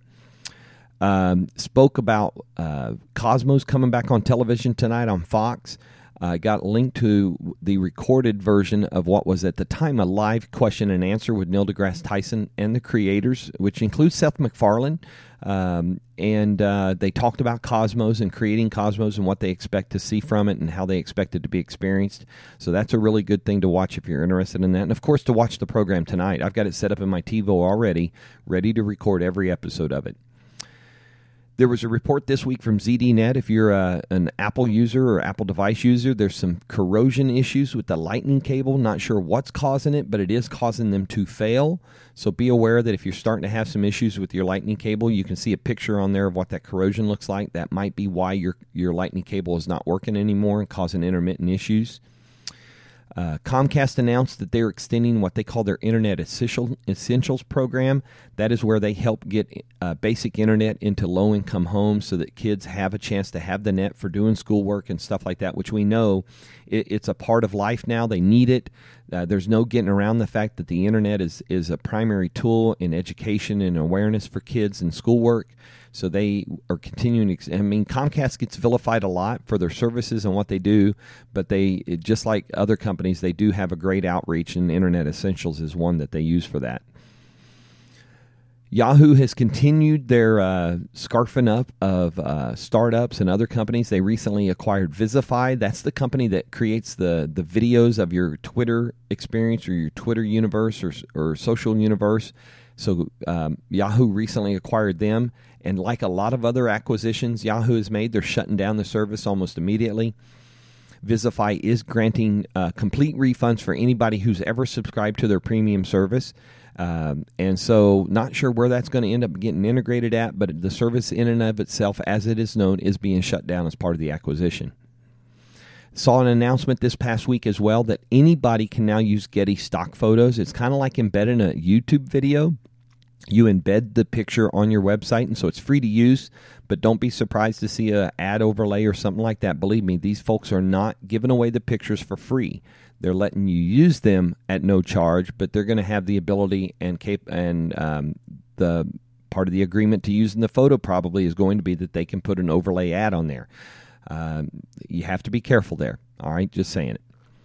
Speaker 2: Um, spoke about uh, Cosmos coming back on television tonight on Fox. I uh, got linked to the recorded version of what was at the time a live question and answer with Neil deGrasse Tyson and the creators, which includes Seth MacFarlane. Um, and uh, they talked about Cosmos and creating Cosmos and what they expect to see from it and how they expect it to be experienced. So that's a really good thing to watch if you're interested in that. And, of course, to watch the program tonight. I've got it set up in my TiVo already, ready to record every episode of it. There was a report this week from Z D Net. If you're a, an Apple user or Apple device user, there's some corrosion issues with the lightning cable. Not sure what's causing it, but it is causing them to fail. So be aware that if you're starting to have some issues with your lightning cable, you can see a picture on there of what that corrosion looks like. That might be why your, your lightning cable is not working anymore and causing intermittent issues. Uh, Comcast announced that they're extending what they call their Internet Essential, Essentials program. That is where they help get uh, basic internet into low-income homes so that kids have a chance to have the net for doing schoolwork and stuff like that, which we know it, it's a part of life now. They need it. Uh, there's no getting around the fact that the internet is, is a primary tool in education and awareness for kids and schoolwork. So they are continuing. I mean, Comcast gets vilified a lot for their services and what they do, but they, just like other companies, they do have a great outreach, and Internet Essentials is one that they use for that. Yahoo has continued their uh, scarfing up of uh, startups and other companies. They recently acquired Visify. That's the company that creates the, the videos of your Twitter experience or your Twitter universe or, or social universe. So um, Yahoo recently acquired them. And like a lot of other acquisitions Yahoo has made, they're shutting down the service almost immediately. Visify is granting uh, complete refunds for anybody who's ever subscribed to their premium service. Um, and so not sure where that's going to end up getting integrated at, but the service in and of itself, as it is known, is being shut down as part of the acquisition. Saw an announcement this past week as well that anybody can now use Getty stock photos. It's kind of like embedding a YouTube video. You embed the picture on your website, and so it's free to use, but don't be surprised to see an ad overlay or something like that. Believe me, these folks are not giving away the pictures for free. They're letting you use them at no charge, but they're going to have the ability and cap- and um, the part of the agreement to use in the photo probably is going to be that they can put an overlay ad on there. Um, you have to be careful there. All right, just saying it.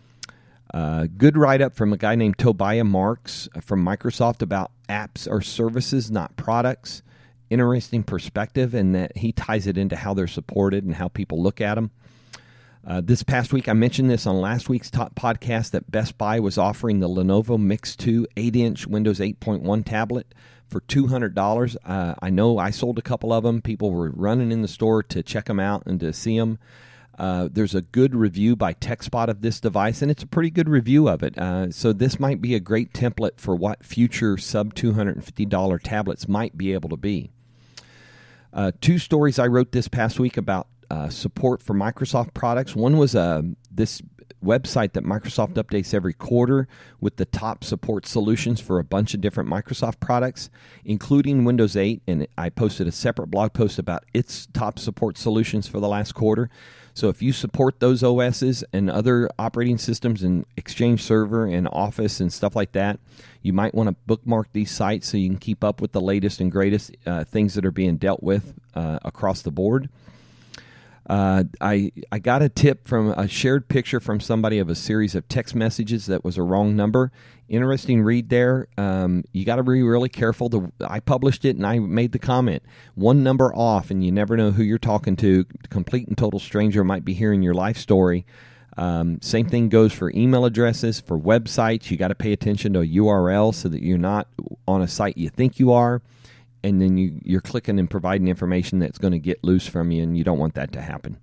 Speaker 2: Uh, good write-up from a guy named Tobiah Marks from Microsoft about apps or services, not products. Interesting perspective in that he ties it into how they're supported and how people look at them. Uh, this past week, I mentioned this on last week's top podcast that Best Buy was offering the Lenovo Mix two eight-inch Windows eight point one tablet for two hundred dollars. Uh, I know I sold a couple of them. People were running in the store to check them out and to see them. Uh, there's a good review by TechSpot of this device, and it's a pretty good review of it. Uh, so this might be a great template for what future sub two hundred fifty dollars tablets might be able to be. Uh, two stories I wrote this past week about uh, support for Microsoft products. One was uh, this website that Microsoft updates every quarter with the top support solutions for a bunch of different Microsoft products, including Windows eight, and I posted a separate blog post about its top support solutions for the last quarter. So if you support those O Ss and other operating systems and Exchange Server and Office and stuff like that, you might want to bookmark these sites so you can keep up with the latest and greatest uh, things that are being dealt with uh, across the board. Uh, I I got a tip from a shared picture from somebody of a series of text messages that was a wrong number. Interesting read there. Um, you got to be really careful. The, I published it and I made the comment. One number off, and you never know who you're talking to. Complete and total stranger might be hearing your life story. Um, same thing goes for email addresses, for websites. You got to pay attention to a U R L so that you're not on a site you think you are. And then you, you're clicking and providing information that's going to get loose from you, and you don't want that to happen.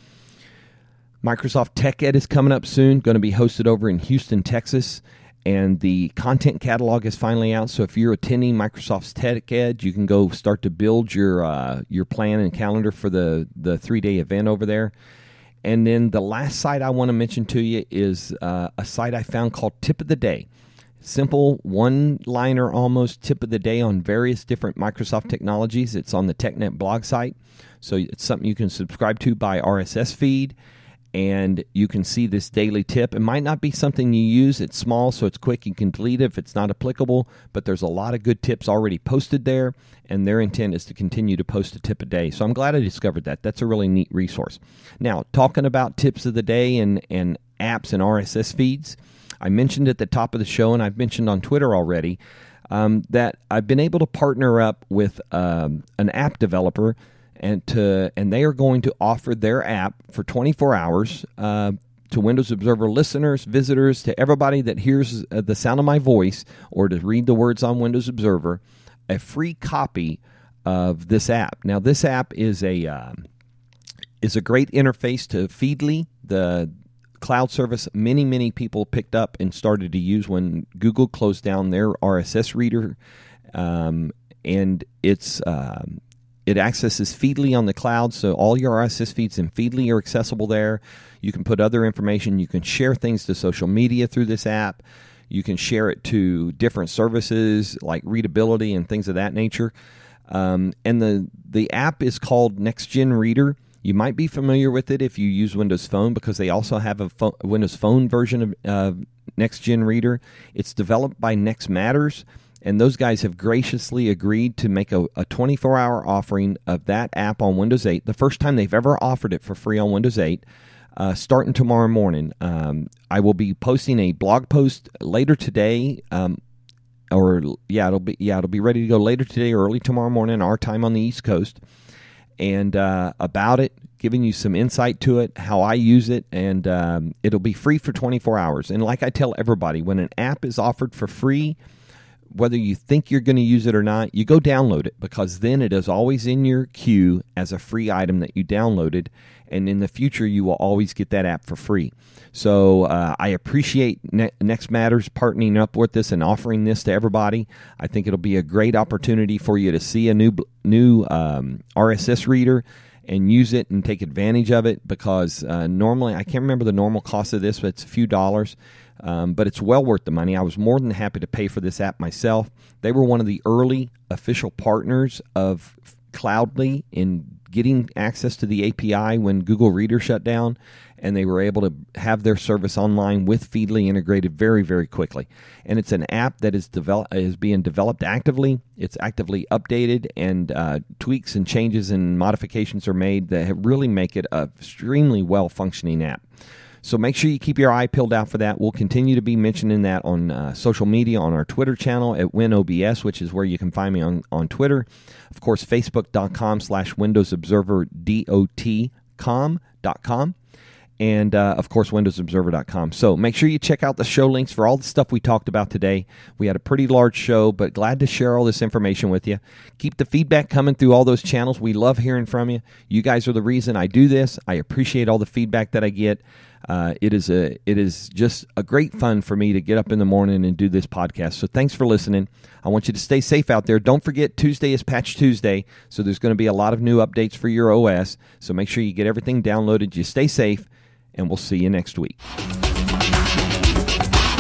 Speaker 2: Microsoft TechEd is coming up soon, going to be hosted over in Houston, Texas, and the content catalog is finally out. So if you're attending Microsoft's TechEd, you can go start to build your uh, your plan and calendar for the, the three-day event over there. And then the last site I want to mention to you is uh, a site I found called Tip of the Day. Simple, one-liner almost tip of the day on various different Microsoft technologies. It's on the TechNet blog site. So it's something you can subscribe to by R S S feed, and you can see this daily tip. It might not be something you use. It's small, so it's quick. You can delete it if it's not applicable, but there's a lot of good tips already posted there, and their intent is to continue to post a tip a day. So I'm glad I discovered that. That's a really neat resource. Now, talking about tips of the day and, and apps and R S S feeds, I mentioned at the top of the show, and I've mentioned on Twitter already, um, that I've been able to partner up with um, an app developer, and to and they are going to offer their app for twenty-four hours uh, to Windows Observer listeners, visitors, to everybody that hears uh, the sound of my voice or to read the words on Windows Observer, a free copy of this app. Now, this app is a um, is a great interface to Feedly, the cloud service many, many people picked up and started to use when Google closed down their R S S reader. Um, and it's um, it accesses Feedly on the cloud, so all your R S S feeds in Feedly are accessible there. You can put other information. You can share things to social media through this app. You can share it to different services like readability and things of that nature. Um, and the, the app is called NextGen Reader. You might be familiar with it if you use Windows Phone, because they also have a, phone, a Windows Phone version of uh, NextGen Reader. It's developed by NextMatters, and those guys have graciously agreed to make a, a twenty-four hour offering of that app on Windows eight, the first time they've ever offered it for free on Windows eight, uh, starting tomorrow morning. Um, I will be posting a blog post later today um, or yeah, it'll be yeah, it'll be ready to go later today or early tomorrow morning, our time on the East Coast, and uh, about it, giving you some insight to it, how I use it, and um, it'll be free for twenty-four hours. And like I tell everybody, when an app is offered for free, whether you think you're going to use it or not, you go download it, because then it is always in your queue as a free item that you downloaded, and in the future you will always get that app for free. So uh, I appreciate ne- Next Matters partnering up with this and offering this to everybody. I think it'll be a great opportunity for you to see a new new um, R S S reader and use it and take advantage of it, because uh, normally, I can't remember the normal cost of this, but it's a few dollars. Um, but it's well worth the money. I was more than happy to pay for this app myself. They were one of the early official partners of Cloudly in getting access to the A P I when Google Reader shut down, and they were able to have their service online with Feedly integrated very, very quickly. And it's an app that is develop, is being developed actively. It's actively updated, and uh, tweaks and changes and modifications are made that really make it an extremely well-functioning app. So make sure you keep your eye peeled out for that. We'll continue to be mentioning that on uh, social media, on our Twitter channel at WinOBS, which is where you can find me on, on Twitter. Of course, Facebook.com slash Windows Observer dot com. And, uh, of course, Windows Observer dot com. So make sure you check out the show links for all the stuff we talked about today. We had a pretty large show, but glad to share all this information with you. Keep the feedback coming through all those channels. We love hearing from you. You guys are the reason I do this. I appreciate all the feedback that I get. Uh, it is a it is just a great fun for me to get up in the morning and do this podcast. So thanks for listening. I want you to stay safe out there. Don't forget, Tuesday is Patch Tuesday, so there's going to be a lot of new updates for your O S. So make sure you get everything downloaded. You stay safe, and we'll see you next week.